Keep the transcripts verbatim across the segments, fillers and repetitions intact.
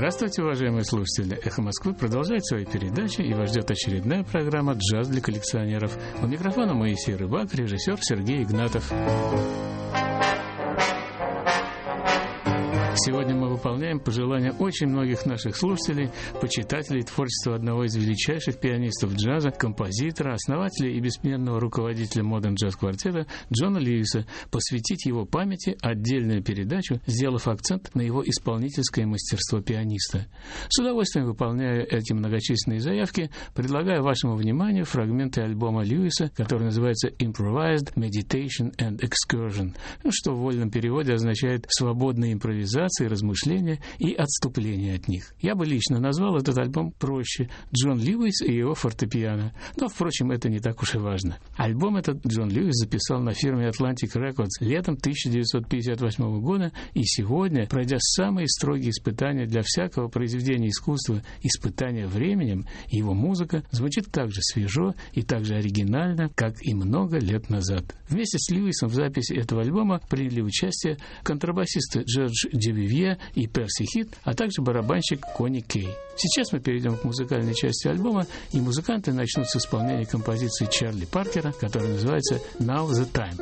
Здравствуйте, уважаемые слушатели! «Эхо Москвы» продолжает свои передачи, и вас ждет очередная программа «Джаз для коллекционеров». У микрофона Моисей Рыбак, режиссер Сергей Игнатов. Сегодня мы выполняем пожелания очень многих наших слушателей, почитателей творчества одного из величайших пианистов джаза, композитора, основателя и бессменного руководителя модерн джаз-квартета Джона Льюиса, посвятить его памяти отдельную передачу, сделав акцент на его исполнительское мастерство пианиста. С удовольствием выполняя эти многочисленные заявки, предлагаю вашему вниманию фрагменты альбома Льюиса, который называется «Improvised Meditation and Excursion», что в вольном переводе означает «свободная импровизация, размышления и отступления от них». Я бы лично назвал этот альбом проще «Джон Льюис и его фортепиано». Но, впрочем, это не так уж и важно. Альбом этот Джон Льюис записал на фирме Atlantic Records летом тысяча девятьсот пятьдесят восьмого года, и сегодня, пройдя самые строгие испытания для всякого произведения искусства, испытания временем, его музыка звучит так же свежо и так же оригинально, как и много лет назад. Вместе с Льюисом в записи этого альбома приняли участие контрабасисты Джордж Дювивье и Перси Хит, а также барабанщик Кони Кей. Сейчас мы перейдем к музыкальной части альбома, и музыканты начнут с исполнения композиции Чарли Паркера, которая называется «Now the Time».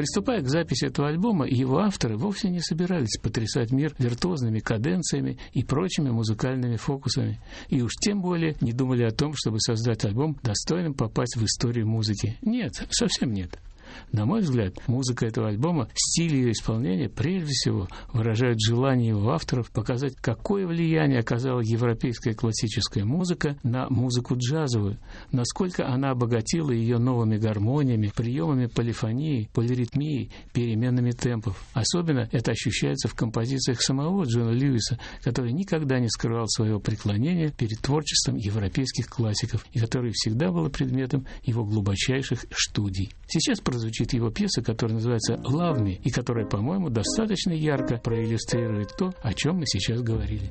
Приступая к записи этого альбома, его авторы вовсе не собирались потрясать мир виртуозными каденциями и прочими музыкальными фокусами. И уж тем более не думали о том, чтобы создать альбом, достойным попасть в историю музыки. Нет, совсем нет. На мой взгляд, музыка этого альбома, стиль ее исполнения прежде всего выражают желание его авторов показать, какое влияние оказала европейская классическая музыка на музыку джазовую, насколько она обогатила ее новыми гармониями, приемами полифонии, полиритмии, переменными темпов. Особенно это ощущается в композициях самого Джона Льюиса, который никогда не скрывал своего преклонения перед творчеством европейских классиков и которое всегда было предметом его глубочайших студий. Сейчас прозвучит его пьеса, которая называется «Love Me», и которая, по-моему, достаточно ярко проиллюстрирует то, о чем мы сейчас говорили.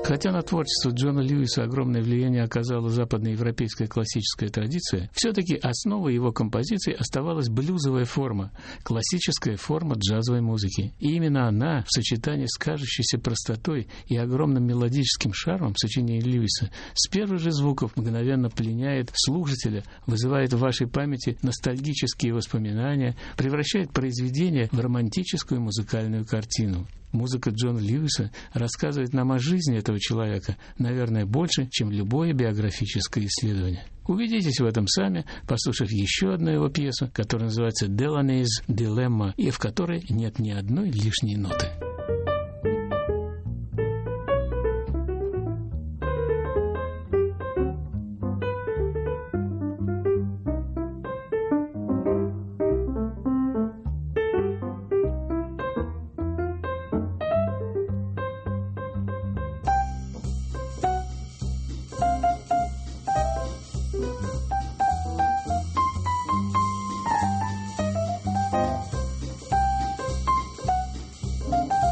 Хотя на творчество Джона Льюиса огромное влияние оказала западноевропейская классическая традиция, все-таки основой его композиций оставалась блюзовая форма, классическая форма джазовой музыки. И именно она, в сочетании с кажущейся простотой и огромным мелодическим шармом сочинений Льюиса, с первых же звуков мгновенно пленяет слушателя, вызывает в вашей памяти ностальгические воспоминания, превращает произведение в романтическую музыкальную картину. Музыка Джона Льюиса рассказывает нам о жизни этого человека, наверное, больше, чем любое биографическое исследование. Убедитесь в этом сами, послушав еще одну его пьесу, которая называется «Delaney's Dilemma», и в которой нет ни одной лишней ноты. Thank you.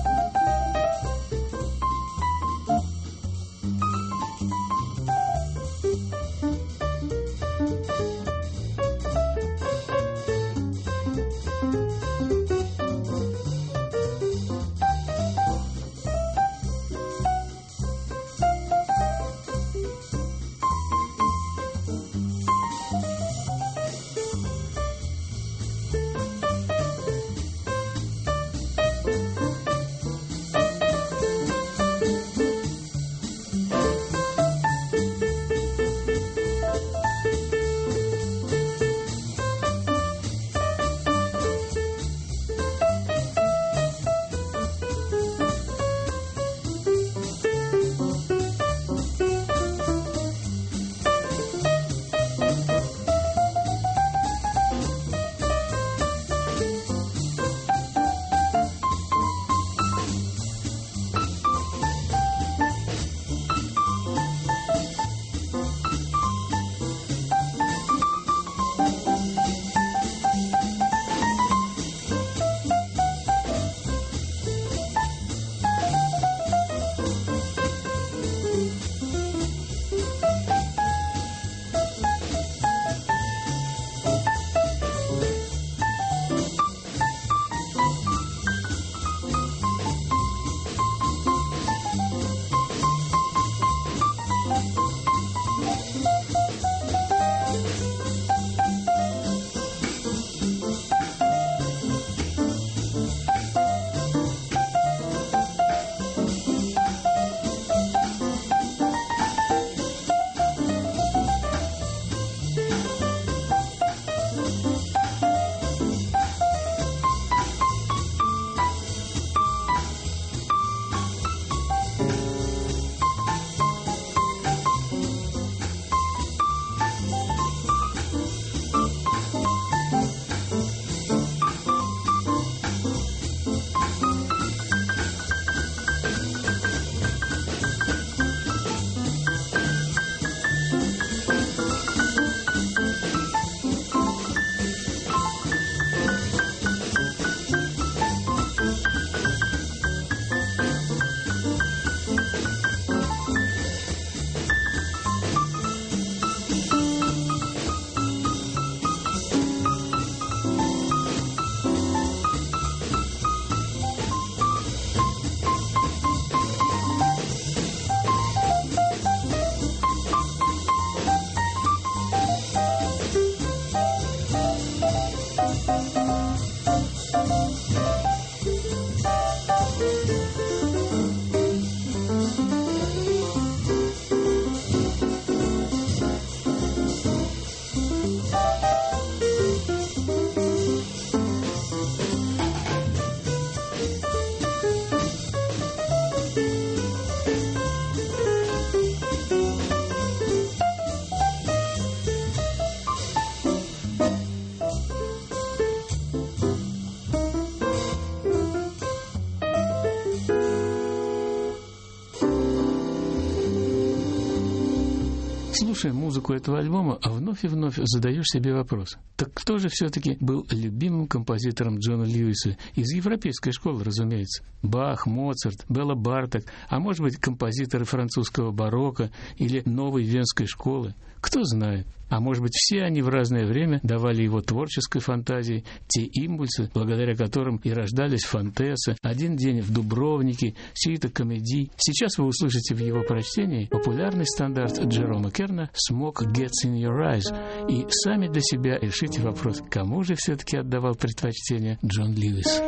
Слушая музыку этого альбома, вновь и вновь задаешь себе вопрос: так кто же все-таки был любимым композитором Джона Льюиса? Из европейской школы, разумеется. Бах, Моцарт, Белла Барток, а может быть, композиторы французского барокко или новой венской школы? Кто знает. А может быть, все они в разное время давали его творческой фантазии те импульсы, благодаря которым и рождались фантесы, «Один день в Дубровнике», сюита комедий. Сейчас вы услышите в его прочтении популярный стандарт Джерома Керна «Smoke gets in your eyes». И сами для себя решите вопрос, кому же все-таки отдавал предпочтение Джон Льюис.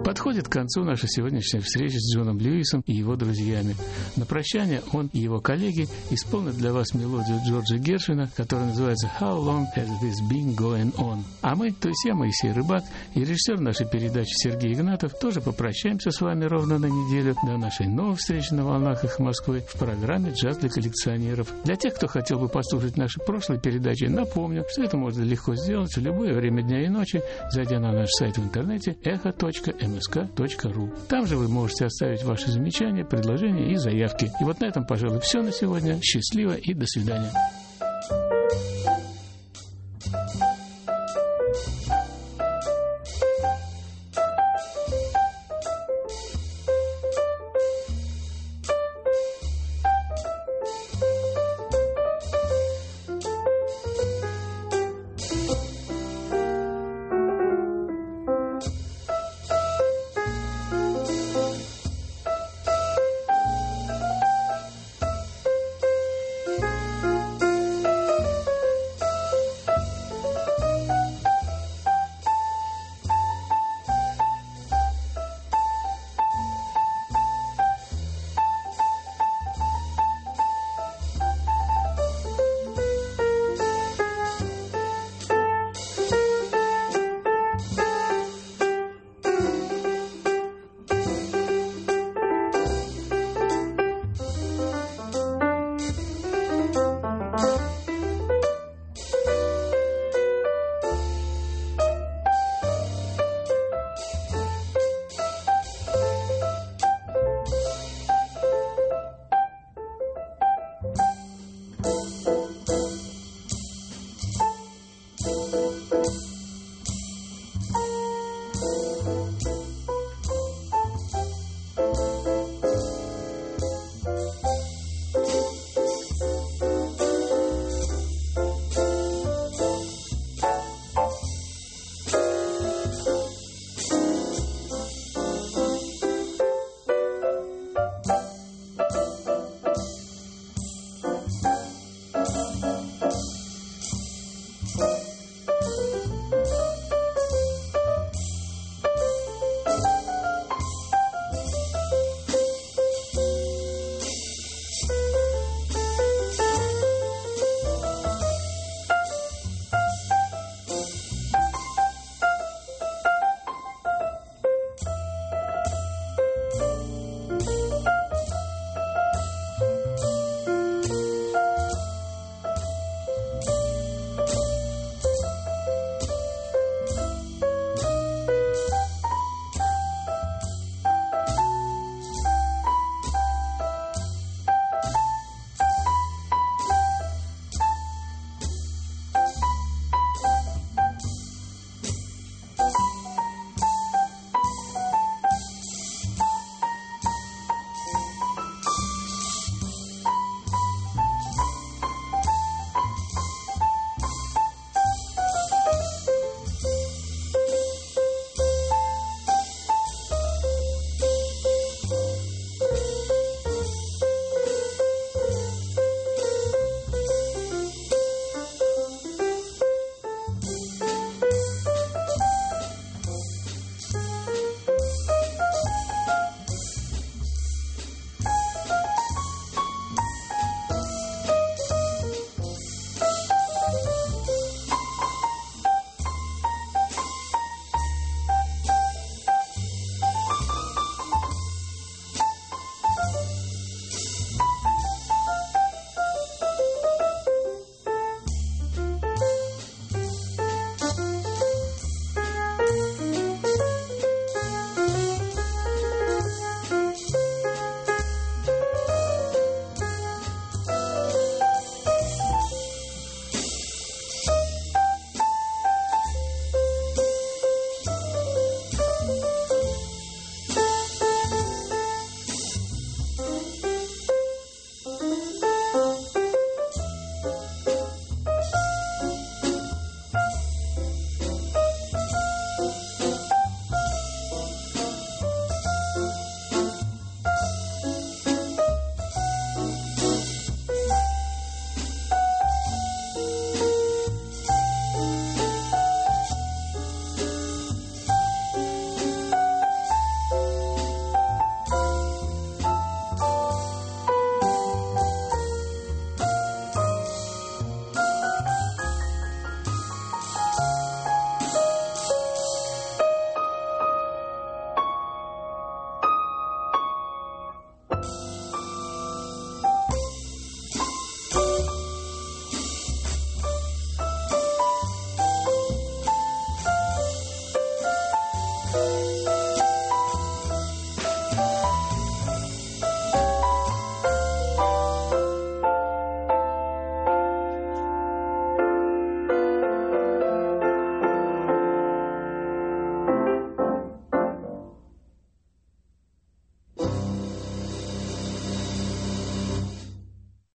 Подходит к концу наша сегодняшняя встреча с Джоном Льюисом и его друзьями. На прощание он и его коллеги исполнят для вас мелодию Джорджа Гершвина, которая называется «How long has this been going on?». А мы, то есть я, Моисей Рыбак, и режиссер нашей передачи Сергей Игнатов, тоже попрощаемся с вами ровно на неделю до нашей новой встречи на волнах «Эхо Москвы» в программе «Джаз для коллекционеров». Для тех, кто хотел бы послушать наши прошлые передачи, напомню, что это можно легко сделать в любое время дня и ночи, зайдя на наш сайт в интернете эхо точка эм эс ка точка ру. Там же вы можете оставить ваши замечания, предложения и заявки. И вот на этом, пожалуй, все на сегодня. Счастливо и до свидания. Thank you.